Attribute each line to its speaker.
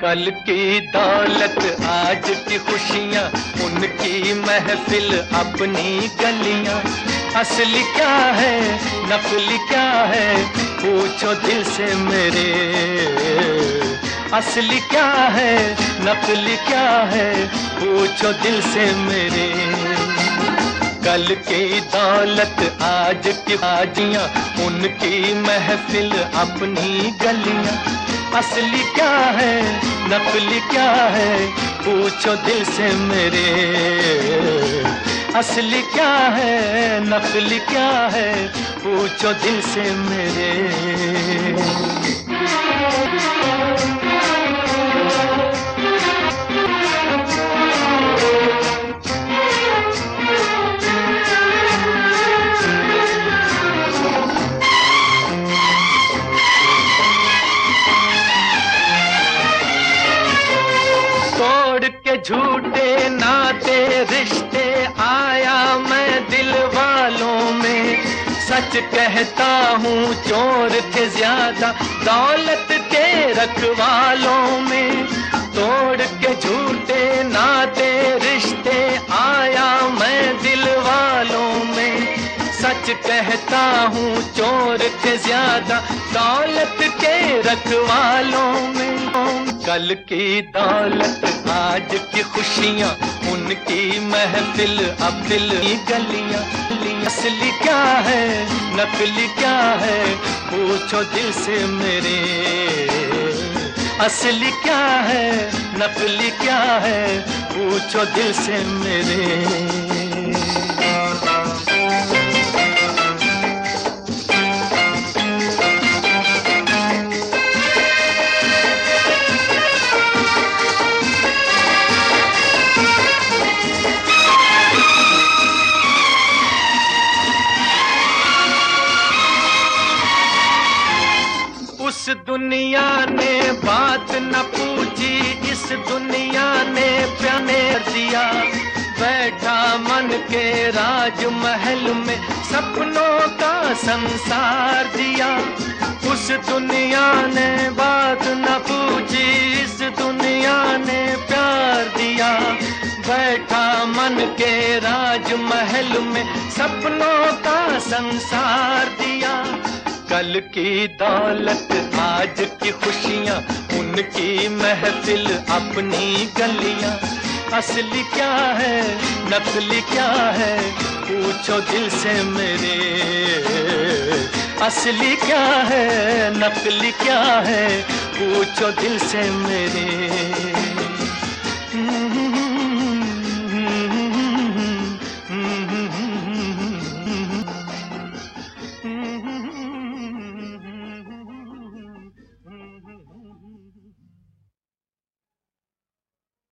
Speaker 1: कल की दौलत आज की खुशियाँ, उनकी महफिल अपनी गलियाँ। असली क्या है नकली क्या है, पूछो दिल से मेरे। असली क्या है नकली क्या है, पूछो दिल से मेरे। कल की दौलत आज की बाजियाँ, उनकी महफिल अपनी गलियाँ। असली क्या है नकली क्या है, पूछो दिल से मेरे। असली क्या है नकली क्या है, पूछो दिल से मेरे। के झूठे नाते रिश्ते आया मैं दिल वालों में। सच कहता हूँ चोर थे ज्यादा दौलत के रखवालों में। तोड़ के झूठे नाते रिश्ते आया मैं दिल वालों में। सच कहता हूँ चोर थे ज्यादा दौलत के रखवालों में। कल की दौलत आज की खुशियाँ, उनकी महफिल अब दिल की गलियाँ। असली क्या है नकली क्या है, पूछो दिल से मेरे। असली क्या है नकली क्या है, पूछो दिल से मेरे। उस दुनिया ने बात न पूछी, इस दुनिया ने प्यार दिया। बैठा मन के राजमहल में, सपनों का संसार दिया। उस दुनिया ने बात न पूछी, इस दुनिया ने प्यार दिया। बैठा मन के राजमहल में, सपनों का संसार दिया। कल की दौलत आज की खुशियाँ, उनकी महफिल अपनी गलियाँ। असली क्या है नकली क्या है, पूछो दिल से मेरे। असली क्या है नकली क्या है, पूछो दिल से मेरे।